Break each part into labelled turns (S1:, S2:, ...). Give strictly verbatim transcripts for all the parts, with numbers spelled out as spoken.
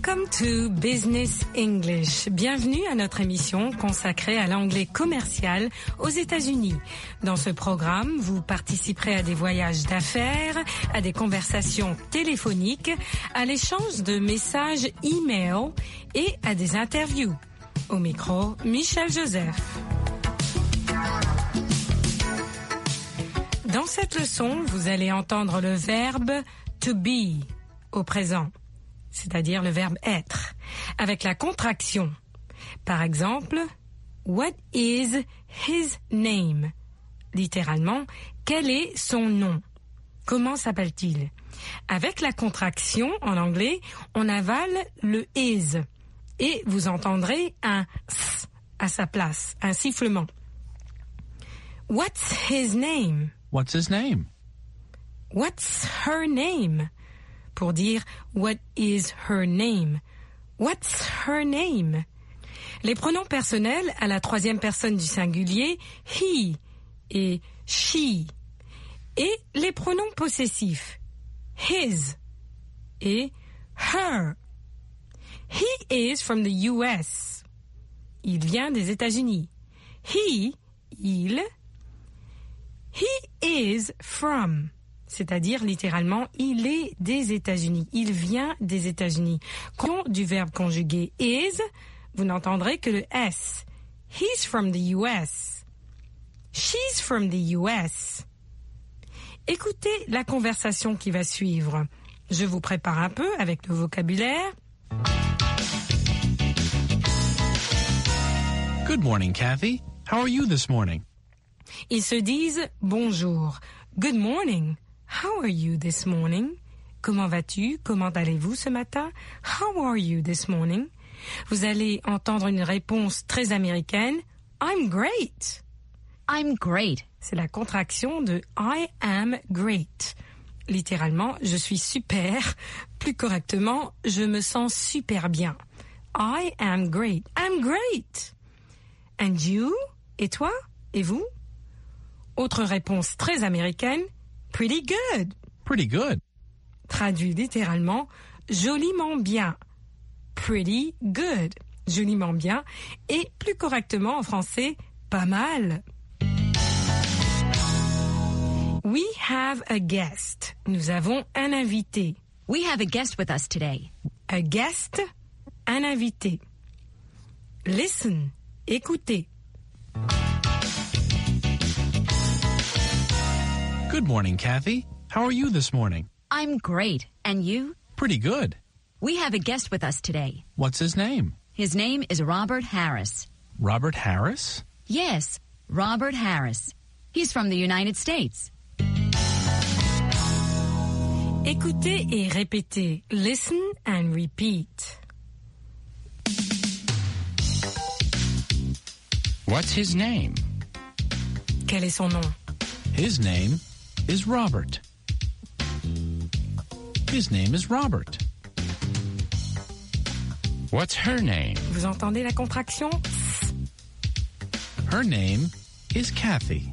S1: Welcome to Business English. Bienvenue à notre émission consacrée à l'anglais commercial aux États-Unis. Dans ce programme, vous participerez à des voyages d'affaires, à des conversations téléphoniques, à l'échange de messages e-mail et à des interviews. Au micro, Michel Joseph. Dans cette leçon, vous allez entendre le verbe to be au présent, c'est-à-dire le verbe être, avec la contraction. Par exemple, what is his name? Littéralement, quel est son nom? Comment s'appelle-t-il? Avec la contraction, en anglais, on avale le is et vous entendrez un s à sa place, un sifflement. What's his name?
S2: What's his name?
S1: What's her name? Pour dire what is her name? What's her name? Les pronoms personnels à la troisième personne du singulier, he et she. Et les pronoms possessifs, his et her. He is from the U S. Il vient des États-Unis. He, il. He is from. C'est-à-dire, littéralement, il est des États-Unis. Il vient des États-Unis. Quand du verbe conjugué is, vous n'entendrez que le S. He's from the U S. She's from the U S. Écoutez la conversation qui va suivre. Je vous prépare un peu avec le vocabulaire.
S2: Good morning, Kathy. How are you this morning?
S1: Ils se disent bonjour. Good morning. How are you this morning? Comment vas-tu? Comment allez-vous ce matin? How are you this morning? Vous allez entendre une réponse très américaine. I'm great.
S3: I'm great.
S1: C'est la contraction de I am great. Littéralement, je suis super. Plus correctement, je me sens super bien. I am great. I'm great. And you? Et toi? Et vous? Autre réponse très américaine. Pretty good.
S2: Pretty good.
S1: Traduit littéralement, joliment bien. Pretty good. Joliment bien. Et plus correctement en français, pas mal. We have a guest. Nous avons un invité.
S3: We have a guest with us today.
S1: A guest, un invité. Listen, écoutez.
S2: Good morning, Kathy. How are you this morning?
S3: I'm great. And you?
S2: Pretty good.
S3: We have a guest with us today.
S2: What's his name?
S3: His name is Robert Harris.
S2: Robert Harris?
S3: Yes, Robert Harris. He's from the United States.
S1: Écoutez et répétez. Listen and repeat.
S4: What's his name?
S1: Quel est son nom?
S2: His name is Robert. His name is Robert.
S4: What's her name?
S1: Vous entendez la contraction?
S2: Her name is Kathy.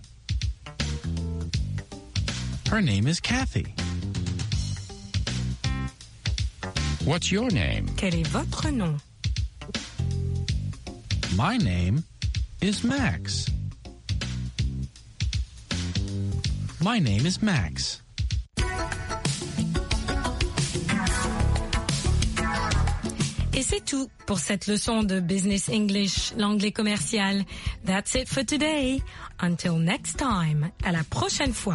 S2: Her name is Kathy.
S4: What's your name?
S1: Quel est votre nom?
S2: My name is Max. My name is Max.
S1: Et c'est tout pour cette leçon de Business English, l'anglais commercial. That's it for today. Until next time. À la prochaine fois.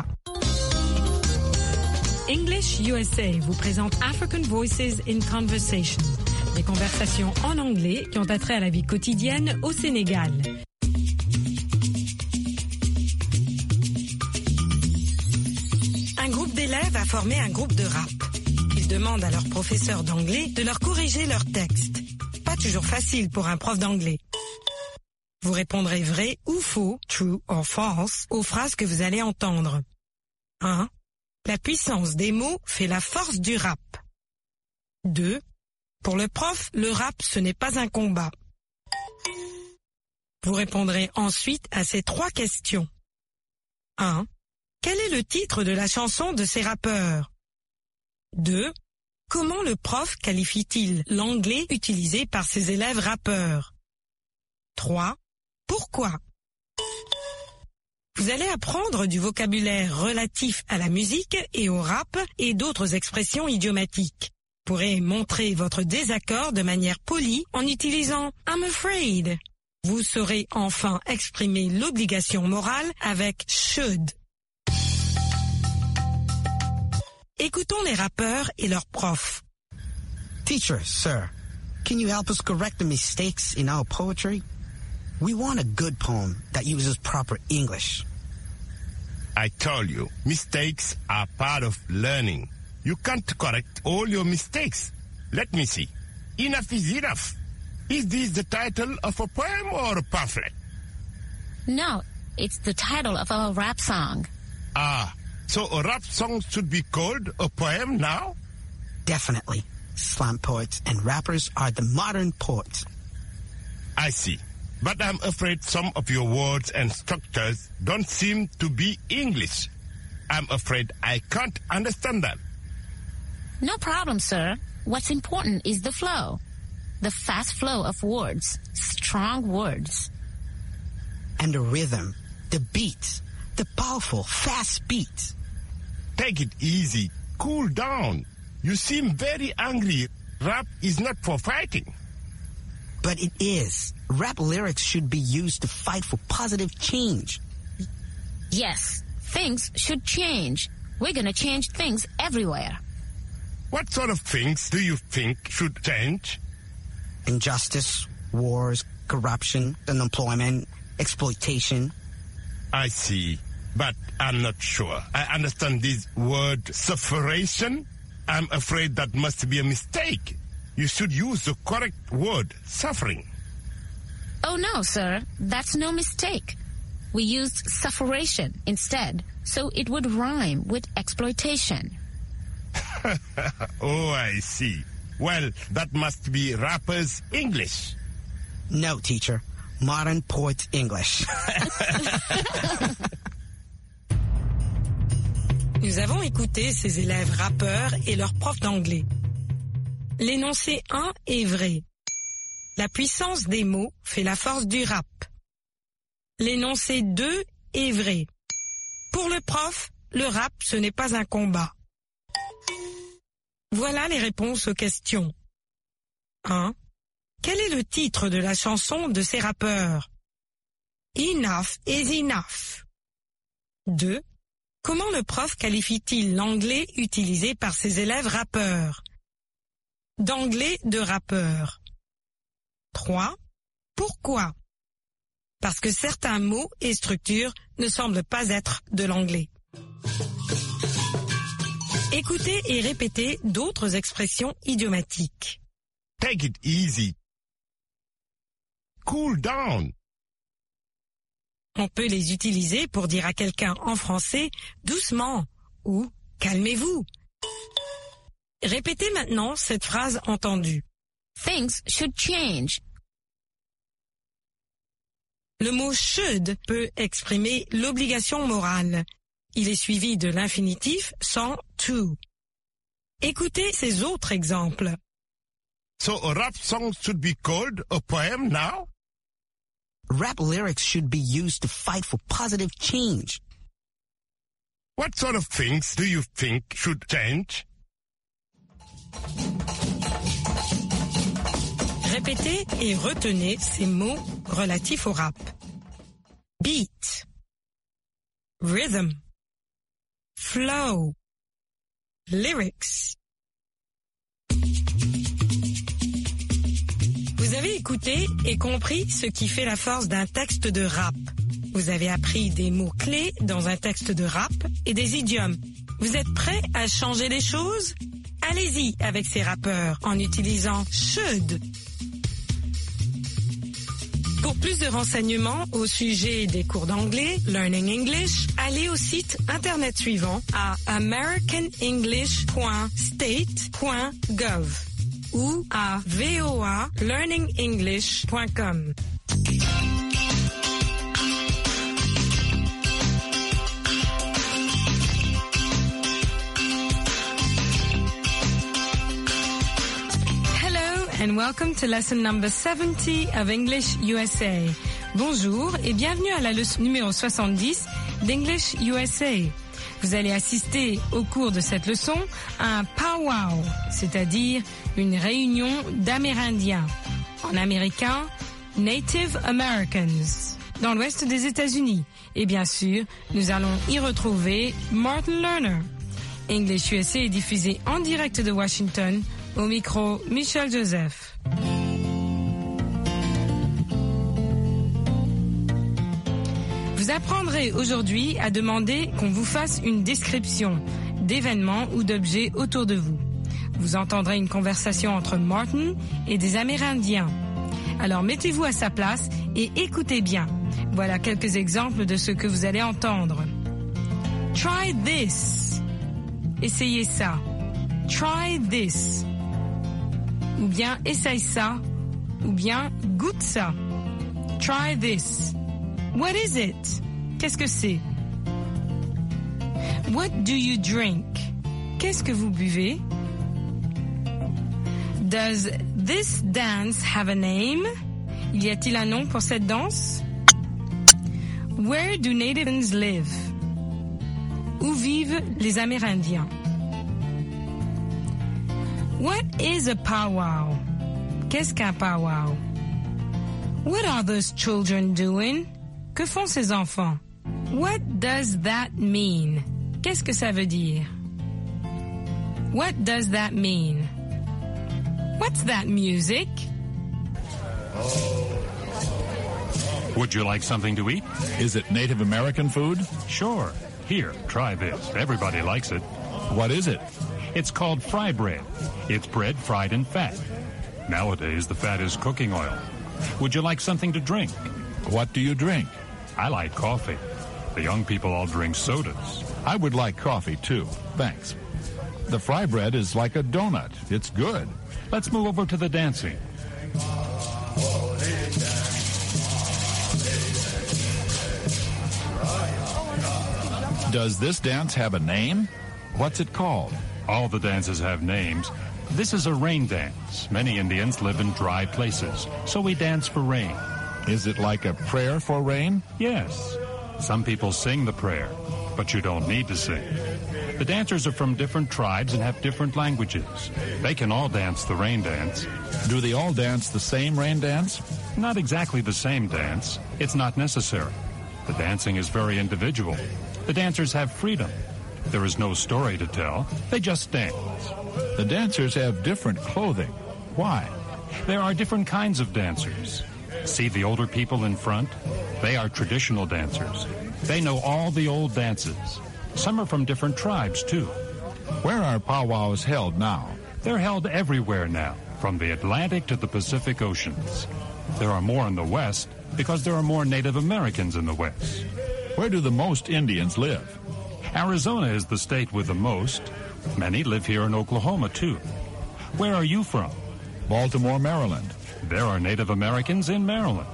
S1: English U S A vous présente African Voices in Conversation. Des conversations en anglais qui ont attrait à la vie quotidienne au Sénégal. Un groupe d'élèves a formé un groupe de rap. Ils demandent à leur professeur d'anglais de leur corriger leurs textes. Pas toujours facile pour un prof d'anglais. Vous répondrez vrai ou faux, true or false, aux phrases que vous allez entendre. un. La puissance des mots fait la force du rap. deux. Pour le prof, le rap, ce n'est pas un combat. Vous répondrez ensuite à ces trois questions. un. Quel est le titre de la chanson de ces rappeurs? deux. Comment le prof qualifie-t-il l'anglais utilisé par ses élèves rappeurs? trois. Pourquoi? Vous allez apprendre du vocabulaire relatif à la musique et au rap et d'autres expressions idiomatiques. Vous pourrez montrer votre désaccord de manière polie en utilisant « I'm afraid ». Vous saurez enfin exprimer l'obligation morale avec « should ». Écoutons les rappeurs et leurs profs.
S5: Teacher, sir, can you help us correct the mistakes in our poetry? We want a good poem that uses proper English.
S6: I told you, mistakes are part of learning. You can't correct all your mistakes. Let me see. Enough is enough. Is this the title of a poem or a pamphlet?
S7: No, it's the title of a rap song.
S6: Ah, so a rap song should be called a poem now?
S5: Definitely. Slam poets and rappers are the modern poets.
S6: I see. But I'm afraid some of your words and structures don't seem to be English. I'm afraid I can't understand that.
S7: No problem, sir. What's important is the flow. The fast flow of words. Strong words.
S5: And the rhythm, the beat, the powerful, fast beat.
S6: Take it easy. Cool down. You seem very angry. Rap is not for fighting.
S5: But it is. Rap lyrics should be used to fight for positive change.
S7: Yes, things should change. We're gonna change things everywhere.
S6: What sort of things do you think should change?
S5: Injustice, wars, corruption, unemployment, exploitation.
S6: I see, but I'm not sure. I understand this word sufferation. I'm afraid that must be a mistake. You should use the correct word, suffering.
S7: Oh no, sir, that's no mistake. We used sufferation instead, so it would rhyme with exploitation.
S6: Oh, I see. Well, that must be rappers' English.
S5: No, teacher. Modern poets' English.
S1: Nous avons écouté ces élèves rappeurs et leurs profs d'anglais. L'énoncé un est vrai. La puissance des mots fait la force du rap. L'énoncé deux est vrai. Pour le prof, le rap, ce n'est pas un combat. Voilà les réponses aux questions. un. Quel est le titre de la chanson de ces rappeurs? Enough is enough. deux. Comment le prof qualifie-t-il l'anglais utilisé par ses élèves rappeurs? D'anglais de rappeur. trois. Pourquoi? Parce que certains mots et structures ne semblent pas être de l'anglais. Écoutez et répétez d'autres expressions idiomatiques.
S6: Take it easy. Cool down.
S1: On peut les utiliser pour dire à quelqu'un en français « doucement » ou « calmez-vous ». Répétez maintenant cette phrase entendue.
S7: Things should change.
S1: Le mot should peut exprimer l'obligation morale. Il est suivi de l'infinitif sans to. Écoutez ces autres exemples.
S6: So a rap song should be called a poem now?
S5: Rap lyrics should be used to fight for positive change.
S6: What sort of things do you think should change?
S1: Répétez et retenez ces mots relatifs au rap. Beat, rhythm, flow, lyrics. Vous avez écouté et compris ce qui fait la force d'un texte de rap. Vous avez appris des mots-clés dans un texte de rap et des idiomes. Vous êtes prêts à changer les choses? Allez-y avec ces rappeurs en utilisant should. Pour plus de renseignements au sujet des cours d'anglais, Learning English, allez au site internet suivant à american english point state point gov ou à voa learning english point com. and welcome to lesson number seventy of English U S A. Bonjour et bienvenue à la leçon numéro soixante-dix d'English U S A. Vous allez assister au cours de cette leçon à un powwow, c'est-à-dire une réunion d'Amérindiens. En américain, Native Americans, dans l'ouest des États-Unis. Et bien sûr, nous allons y retrouver Martin Lerner. English U S A est diffusé en direct de Washington. Au micro, Michel Joseph. Vous apprendrez aujourd'hui à demander qu'on vous fasse une description d'événements ou d'objets autour de vous. Vous entendrez une conversation entre Martin et des Amérindiens. Alors mettez-vous à sa place et écoutez bien. Voilà quelques exemples de ce que vous allez entendre. Try this. Essayez ça. Try this. Ou bien essaye ça. Ou bien goûte ça. Try this. What is it? Qu'est-ce que c'est? What do you drink? Qu'est-ce que vous buvez? Does this dance have a name? Y a-t-il un nom pour cette danse? Where do natives live? Où vivent les Amérindiens? What is a powwow? Qu'est-ce qu'un powwow? What are those children doing? Que font ces enfants? What does that mean? Qu'est-ce que ça veut dire? What does that mean? What's that music?
S8: Would you like something to eat?
S9: Is it Native American food?
S8: Sure. Here, try this. Everybody likes it.
S9: What is it?
S8: It's called fry bread. It's bread fried in fat. Nowadays, the fat is cooking oil. Would you like something to drink?
S9: What do you drink?
S8: I like coffee. The young people all drink sodas.
S9: I would like coffee, too. Thanks. The fry bread is like a donut. It's good.
S8: Let's move over to the dancing.
S9: Does this dance have a name? What's it called?
S8: All the dances have names. This is a rain dance. Many Indians live in dry places, so we dance for rain.
S9: Is it like a prayer for rain?
S8: Yes. Some people sing the prayer, but you don't need to sing. The dancers are from different tribes and have different languages. They can all dance the rain dance.
S9: Do they all dance the same rain dance?
S8: Not exactly the same dance. It's not necessary. The dancing is very individual. The dancers have freedom. There is no story to tell. They just dance.
S9: The dancers have different clothing. Why?
S8: There are different kinds of dancers. See the older people in front? They are traditional dancers. They know all the old dances. Some are from different tribes, too.
S9: Where are powwows held now?
S8: They're held everywhere now, from the Atlantic to the Pacific Oceans. There are more in the West because there are more Native Americans in the West.
S9: Where do the most Indians live?
S8: Arizona is the state with the most. Many live here in Oklahoma, too. Where are you from?
S9: Baltimore, Maryland.
S8: There are Native Americans in Maryland.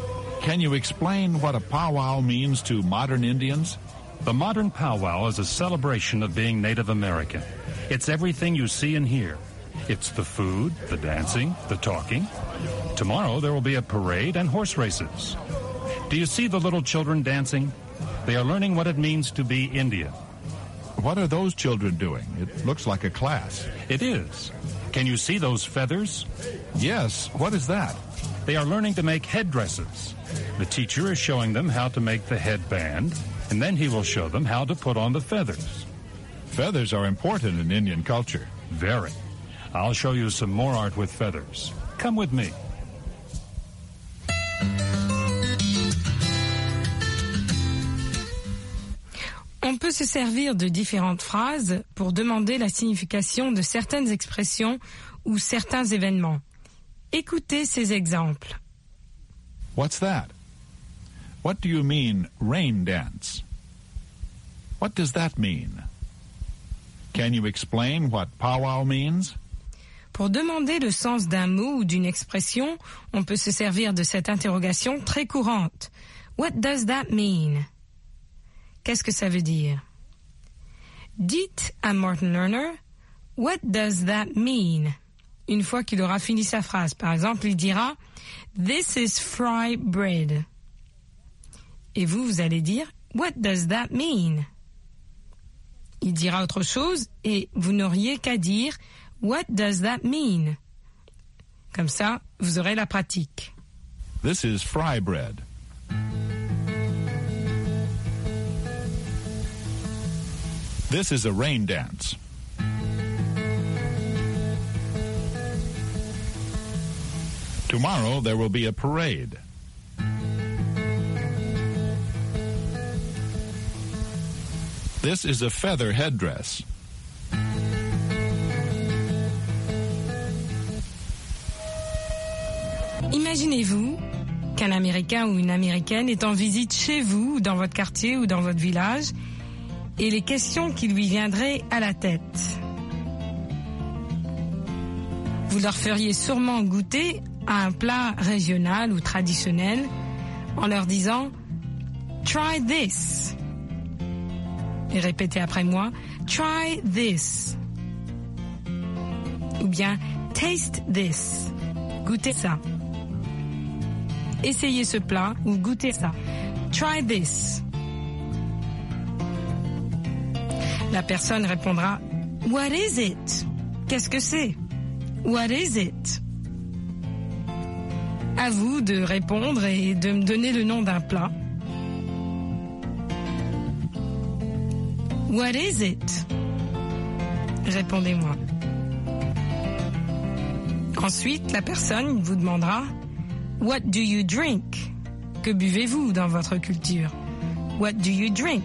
S9: Can you explain what a powwow means to modern Indians?
S8: The modern powwow is a celebration of being Native American. It's everything you see and hear. It's the food, the dancing, the talking. Tomorrow there will be a parade and horse races. Do you see the little children dancing? They are learning what it means to be Indian.
S9: What are those children doing? It looks like a class.
S8: It is. Can you see those feathers?
S9: Yes. What is that?
S8: They are learning to make headdresses. The teacher is showing them how to make the headband, and then he will show them how to put on the feathers.
S9: Feathers are important in Indian culture.
S8: Very. I'll show you some more art with feathers. Come with me.
S1: On peut se servir de différentes phrases pour demander la signification de certaines expressions ou certains événements. Écoutez ces exemples.
S9: What's that? What do you mean, rain dance? What does that mean? Can you explain what powwow means?
S1: Pour demander le sens d'un mot ou d'une expression, on peut se servir de cette interrogation très courante. What does that mean? Qu'est-ce que ça veut dire? Dites à Martin Lerner, what does that mean? une fois qu'il aura fini sa phrase. Par exemple, il dira « This is fry bread ». Et vous, vous allez dire « What does that mean ?» Il dira autre chose et vous n'auriez qu'à dire « What does that mean ?» Comme ça, vous aurez la pratique.
S9: This is fry bread. This is a rain dance. Tomorrow there will be a parade. This is a feather headdress.
S1: Imaginez-vous qu'un Américain ou une Américaine est en visite chez vous, ou dans votre quartier ou dans votre village, et les questions qui lui viendraient à la tête. Vous leur feriez sûrement goûter à un plat régional ou traditionnel en leur disant « Try this ». Et répétez après moi « Try this ». Ou bien « Taste this ». Goûtez ça. Essayez ce plat ou goûtez ça. Try this. La personne répondra « What is it ?» Qu'est-ce que c'est? What is it? À vous de répondre et de me donner le nom d'un plat. What is it? Répondez-moi. Ensuite, la personne vous demandera What do you drink? Que buvez-vous dans votre culture? What do you drink?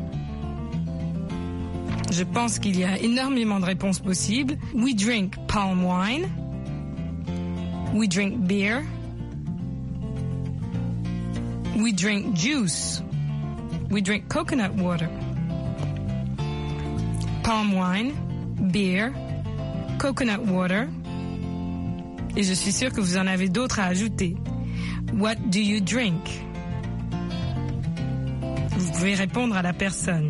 S1: Je pense qu'il y a énormément de réponses possibles. We drink palm wine. We drink beer. We drink juice. We drink coconut water. Palm wine, beer, coconut water. Et je suis sûre que vous en avez d'autres à ajouter. What do you drink? Vous pouvez répondre à la personne.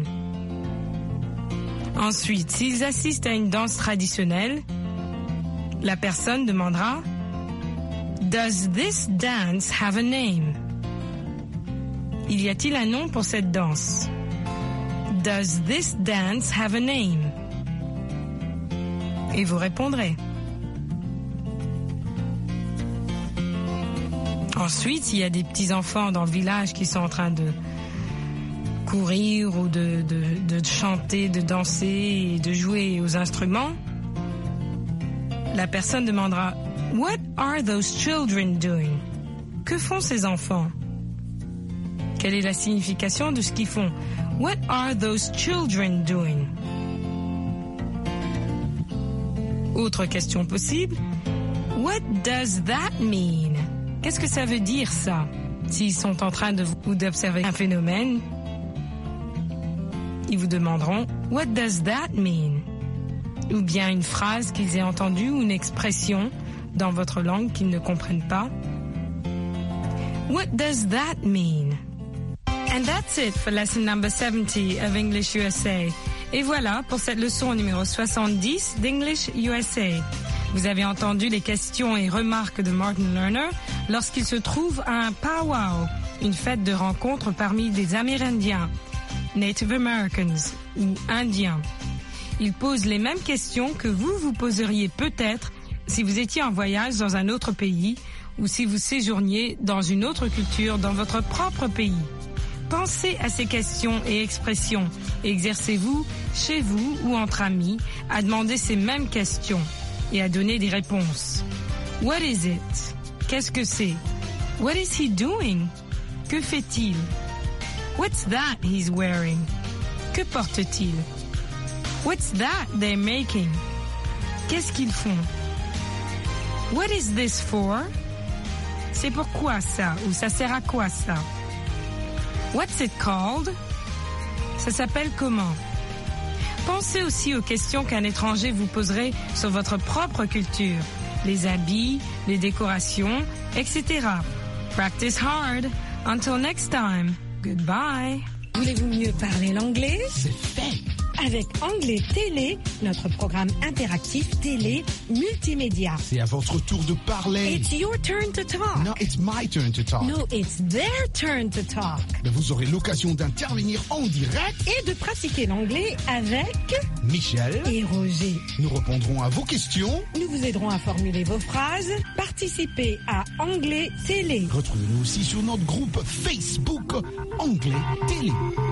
S1: Ensuite, s'ils assistent à une danse traditionnelle, la personne demandera Does this dance have a name? Il y a-t-il un nom pour cette danse? Does this dance have a name? Et vous répondrez. Ensuite, il y a des petits-enfants dans le village qui sont en train de courir ou de, de, de chanter, de danser et de jouer aux instruments. La personne demandera « What are those children doing ?» Que font ces enfants? Quelle est la signification de ce qu'ils font? What are those children doing? Autre question possible. What does that mean? Qu'est-ce que ça veut dire, ça? S'ils sont en train de ou d'observer un phénomène, ils vous demanderont What does that mean? Ou bien une phrase qu'ils aient entendue ou une expression dans votre langue qu'ils ne comprennent pas. What does that mean? And that's it for lesson number seventy of English U S A. Et voilà pour cette leçon numéro soixante-dix d'English U S A. Vous avez entendu les questions et remarques de Martin Lerner lorsqu'il se trouve à un powwow, une fête de rencontre parmi des Amérindiens, Native Americans ou Indiens. Il pose les mêmes questions que vous vous poseriez peut-être si vous étiez en voyage dans un autre pays ou si vous séjourniez dans une autre culture dans votre propre pays. Pensez à ces questions et expressions et exercez-vous, chez vous ou entre amis, à demander ces mêmes questions et à donner des réponses. What is it? Qu'est-ce que c'est? What is he doing? Que fait-il? What's that he's wearing? Que porte-t-il? What's that they're making? Qu'est-ce qu'ils font? What is this for? C'est pourquoi ça? Ou ça sert à quoi ça? What's it called? Ça s'appelle comment? Pensez aussi aux questions qu'un étranger vous poserait sur votre propre culture, les habits, les décorations, et cetera. Practice hard. Until next time. Goodbye. Voulez-vous mieux parler l'anglais?
S10: C'est fait.
S1: avec Anglais Télé, notre programme interactif télé multimédia.
S10: C'est à votre tour de parler.
S1: It's your turn to talk.
S10: No, it's my turn to talk.
S1: No, it's their turn to talk.
S10: Mais vous aurez l'occasion d'intervenir en direct
S1: et de pratiquer l'anglais avec
S10: Michel
S1: et Roger.
S10: Nous répondrons à vos questions.
S1: Nous vous aiderons à formuler vos phrases. Participez à Anglais Télé.
S10: Retrouvez-nous aussi sur notre groupe Facebook Anglais Télé.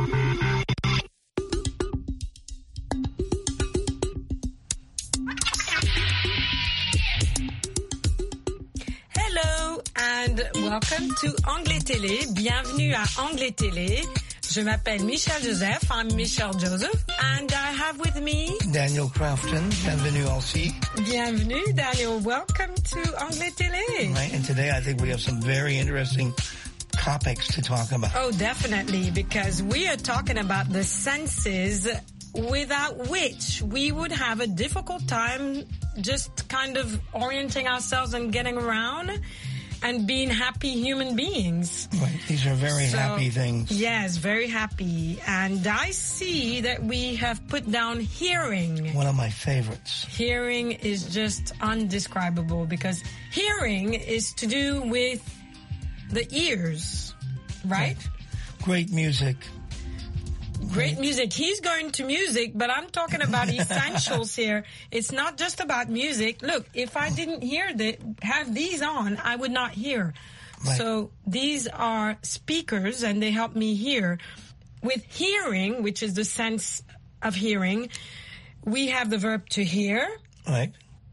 S1: Hello and welcome to Anglais Télé. Bienvenue à Anglais Télé. Je m'appelle Michelle Joseph. I'm Michelle Joseph, and I have with me
S11: Daniel Crafton. Bienvenue aussi.
S1: Bienvenue, Daniel. Welcome to Anglais Télé.
S11: Right, and today I think we have some very interesting topics to talk about.
S1: Oh, definitely, because we are talking about the senses without which we would have a difficult time just kind of orienting ourselves and getting around and being happy human beings.
S11: Right. These are very
S1: so,
S11: happy things.
S1: Yes, very happy. And I see that we have put down hearing.
S11: One of my favorites.
S1: Hearing is just undescribable because hearing is to do with the ears, right?
S11: Great music.
S1: Great music. He's going to music, but I'm talking about essentials here. It's not just about music. Look, if I didn't hear the, have these on, I would not hear. Right. So these are speakers and they help me hear. With hearing, which is the sense of hearing, we have the verb to hear.
S11: Right.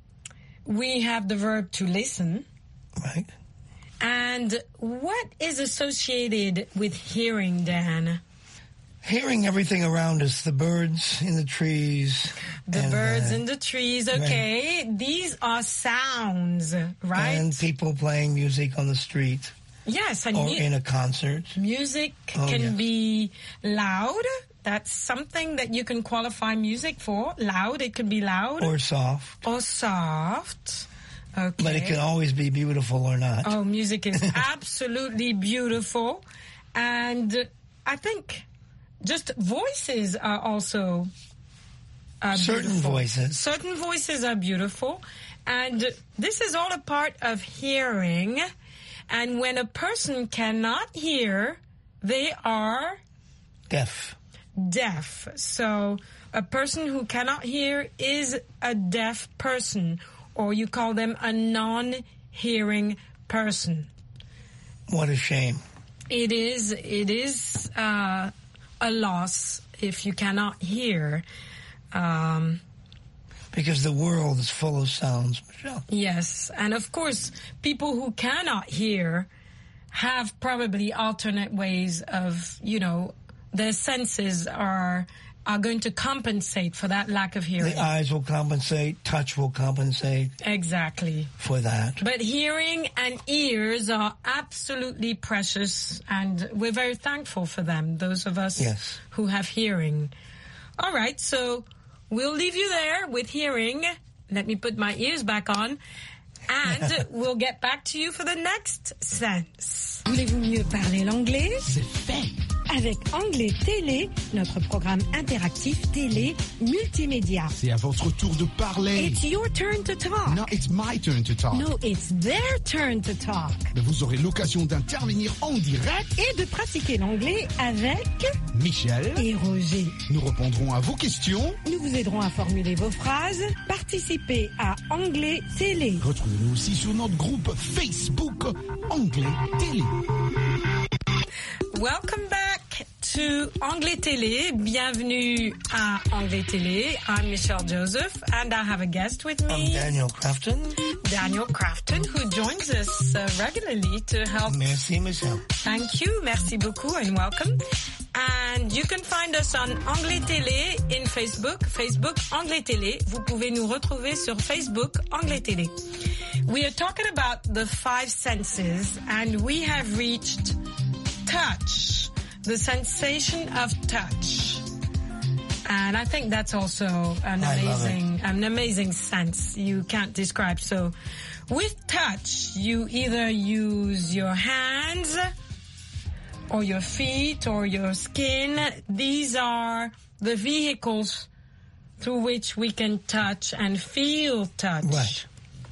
S1: We have the verb to listen.
S11: Right.
S1: And what is associated with hearing, Dan?
S11: Hearing everything around us, the birds in the trees.
S1: The
S11: and,
S1: birds
S11: uh,
S1: in the trees, okay. Right. These are sounds, right?
S11: And people playing music on the street.
S1: Yes. And
S11: or
S1: mu-
S11: in a concert.
S1: Music
S11: oh,
S1: can
S11: yes.
S1: be loud. That's something that you can qualify music for. Loud, it could be loud.
S11: Or soft.
S1: Or soft. Okay.
S11: But it can always be beautiful or not.
S1: Oh, music is absolutely beautiful. And I think just voices are also uh,
S11: Certain
S1: beautiful.
S11: voices.
S1: Certain voices are beautiful. And this is all a part of hearing. And when a person cannot hear, they are
S11: deaf.
S1: Deaf. So a person who cannot hear is a deaf person, or you call them a non-hearing person.
S11: What a shame.
S1: It is, it is, uh, a loss if you cannot hear. Um,
S11: because the world is full of sounds, Michelle.
S1: Yes. And of course, people who cannot hear have probably alternate ways of, you know, their senses are are going to compensate for that lack of hearing.
S11: The eyes will compensate, touch will compensate.
S1: Exactly.
S11: For that.
S1: But hearing and ears are absolutely precious, and we're very thankful for them, those of us
S11: yes.
S1: who have hearing. All right, so we'll leave you there with hearing. Let me put my ears back on. And we'll get back to you for the next sense. Voulez-vous mieux parler l'anglais?
S10: C'est fait.
S1: Avec Anglais Télé, notre programme interactif télé multimédia.
S10: C'est à votre tour de parler.
S1: It's your turn to talk.
S10: No, it's my turn to talk.
S1: No, it's their turn to talk.
S10: Mais vous aurez l'occasion d'intervenir en direct
S1: et de pratiquer l'anglais avec
S10: Michel
S1: et Roger.
S10: Nous répondrons à vos questions.
S1: Nous vous aiderons à formuler vos phrases. Participez à Anglais Télé.
S10: Retrouvez-nous aussi sur notre groupe Facebook Anglais Télé.
S1: Welcome back to Anglais Télé. Bienvenue à Anglais Télé. I'm Michelle Joseph, and I have a guest with me.
S11: I'm Daniel Crafton.
S1: Daniel Crafton, who joins us uh, regularly to help.
S11: Merci, Michelle.
S1: Thank you. Merci beaucoup and welcome. And you can find us on Anglais Télé in Facebook. Facebook Anglais Télé. Vous pouvez nous retrouver sur Facebook Anglais Télé. We are talking about the five senses, and we have reached touch, the sensation of touch. And I think that's also an amazing, an amazing sense you can't describe. So with touch, you either use your hands, or your feet or your skin. These are the vehicles through which we can touch and feel touch.
S11: Right.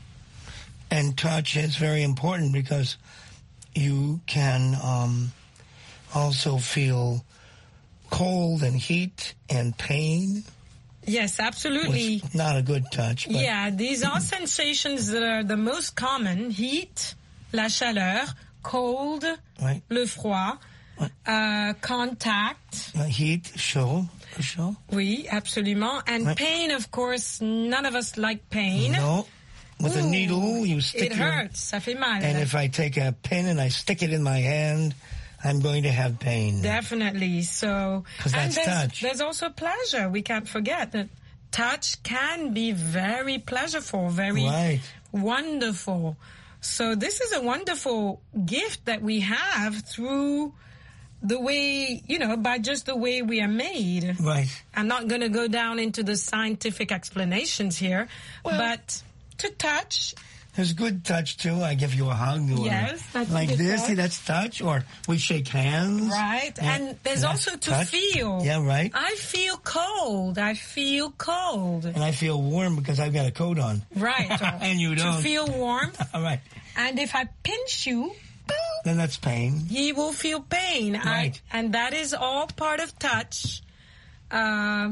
S11: And touch is very important because you can um, also feel cold and heat and pain.
S1: Yes, absolutely.
S11: Which, not a good touch. But
S1: yeah, these are sensations that are the most common. Heat, la chaleur, cold,
S11: right.
S1: le froid, right. uh, contact.
S11: Uh, heat, chaud, chaud.
S1: Oui, absolument. And right. pain, of course, none of us like pain.
S11: No. With
S1: Ooh,
S11: a needle, you stick
S1: it
S11: your...
S1: It hurts, ça fait mal.
S11: And if I take a pin and I stick it in my hand, I'm going to have pain.
S1: Definitely. So,
S11: because that's
S1: there's,
S11: touch.
S1: There's also pleasure. We can't forget that touch can be very pleasureful, very
S11: right.
S1: wonderful. So this is a wonderful gift that we have through the way, you know, by just the way we are made.
S11: Right.
S1: I'm not going to go down into the scientific explanations here, well, but to touch...
S11: There's good touch, too. I give you a hug. Or
S1: yes, that's
S11: like this.
S1: touch.
S11: See, that's touch. Or we shake hands.
S1: Right. And, and there's also to
S11: touch.
S1: feel.
S11: Yeah, right.
S1: I feel cold. I feel cold.
S11: And I feel warm because I've got a coat on.
S1: Right.
S11: And you don't.
S1: To feel warm.
S11: All right.
S1: And if I pinch you,
S11: then that's pain.
S1: He will feel pain.
S11: Right.
S1: I, and that is all part of touch. Uh,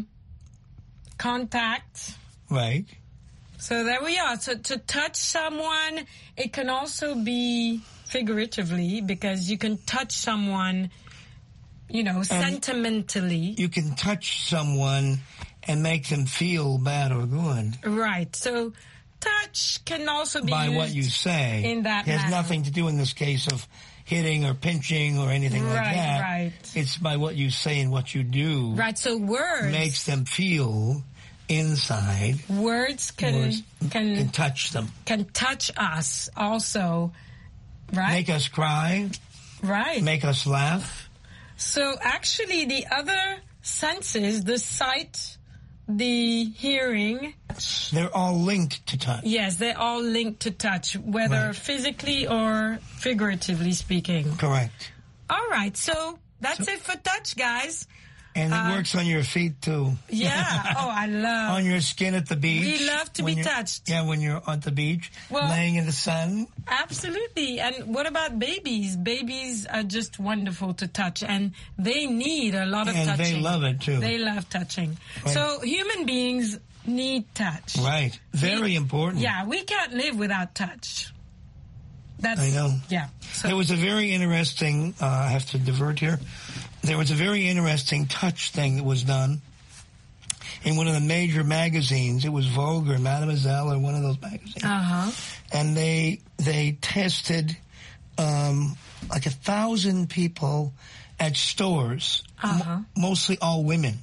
S1: contact.
S11: Right.
S1: So there we are. So to touch someone, it can also be figuratively because you can touch someone, you know, and sentimentally.
S11: You can touch someone and make them feel bad or good.
S1: Right. So touch can also be
S11: by
S1: used
S11: what you say.
S1: In that
S11: it has
S1: manner.
S11: Nothing to do in this case of hitting or pinching or anything
S1: right,
S11: like that.
S1: Right.
S11: It's by what you say and what you do.
S1: Right. So words
S11: makes them feel. Inside,
S1: words can,
S11: words
S1: can
S11: can touch them.
S1: Can touch us also, right?
S11: Make us cry,
S1: right?
S11: Make us laugh.
S1: So actually, the other senses, the sight, the hearing,
S11: they're all linked to touch.
S1: Yes, they're all linked to touch, whether
S11: right.
S1: physically or figuratively speaking.
S11: Correct.
S1: All right, so that's so, it for touch, guys.
S11: And it
S1: uh,
S11: works on your feet, too.
S1: Yeah. Oh, I love...
S11: on your skin at the beach.
S1: We love to be touched.
S11: Yeah, when you're at the beach,
S1: well,
S11: laying in the sun.
S1: Absolutely. And what about babies? Babies are just wonderful to touch, and they need a lot of
S11: and
S1: touching.
S11: And they love it, too.
S1: They love touching.
S11: Right.
S1: So human beings need touch.
S11: Right. Very
S1: we,
S11: important.
S1: Yeah, we can't live without touch. That's,
S11: I know.
S1: Yeah. So.
S11: There was a very interesting, uh, I have to divert here. There was a very interesting touch thing that was done in one of the major magazines. It was Vogue or Mademoiselle or one of those magazines.
S1: Uh-huh.
S11: And they they tested um, like a thousand people at stores,
S1: uh-huh.
S11: m- mostly all women,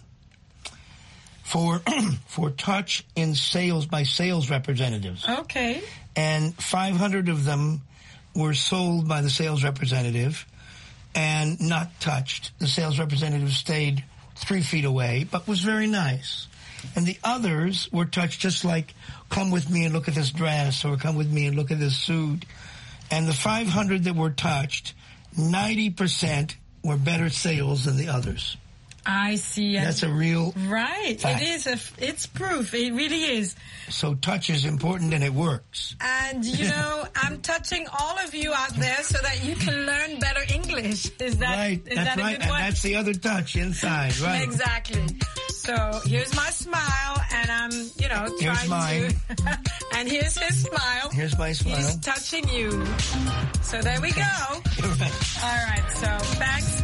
S11: for for touch in sales by sales representatives.
S1: Okay.
S11: And five hundred of them were sold by the sales representative and not touched. The sales representative stayed three feet away, but was very nice. And the others were touched just like, come with me and look at this dress, or come with me and look at this suit. And the five hundred that were touched, ninety percent were better sales than the others.
S1: I see.
S11: That's a real
S1: right.
S11: fact.
S1: It is. A, it's proof. It really is.
S11: So touch is important and it works.
S1: And you know, I'm touching all of you out there so that you can learn better English. Is that
S11: right?
S1: Is
S11: that's
S1: that a
S11: right.
S1: good one?
S11: And that's the other touch inside, right?
S1: Exactly. So here's my smile, and I'm, you know,
S11: here's
S1: trying
S11: mine.
S1: to. And here's his smile.
S11: Here's my smile.
S1: He's touching you. So there we go.
S11: You're right.
S1: All right. So thanks.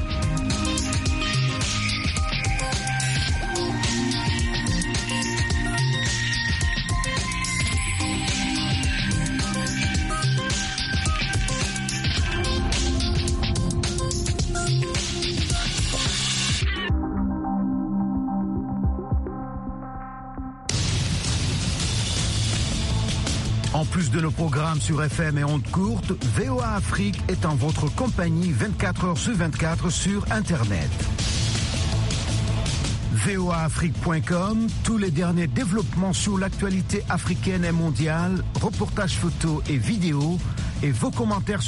S12: En plus de nos programmes sur F M et ondes courtes, V O A Afrique est en votre compagnie vingt-quatre heures sur vingt-quatre sur Internet. V O A Afrique point com, tous les derniers développements sur l'actualité africaine et mondiale, reportages photos et vidéos, et vos commentaires sur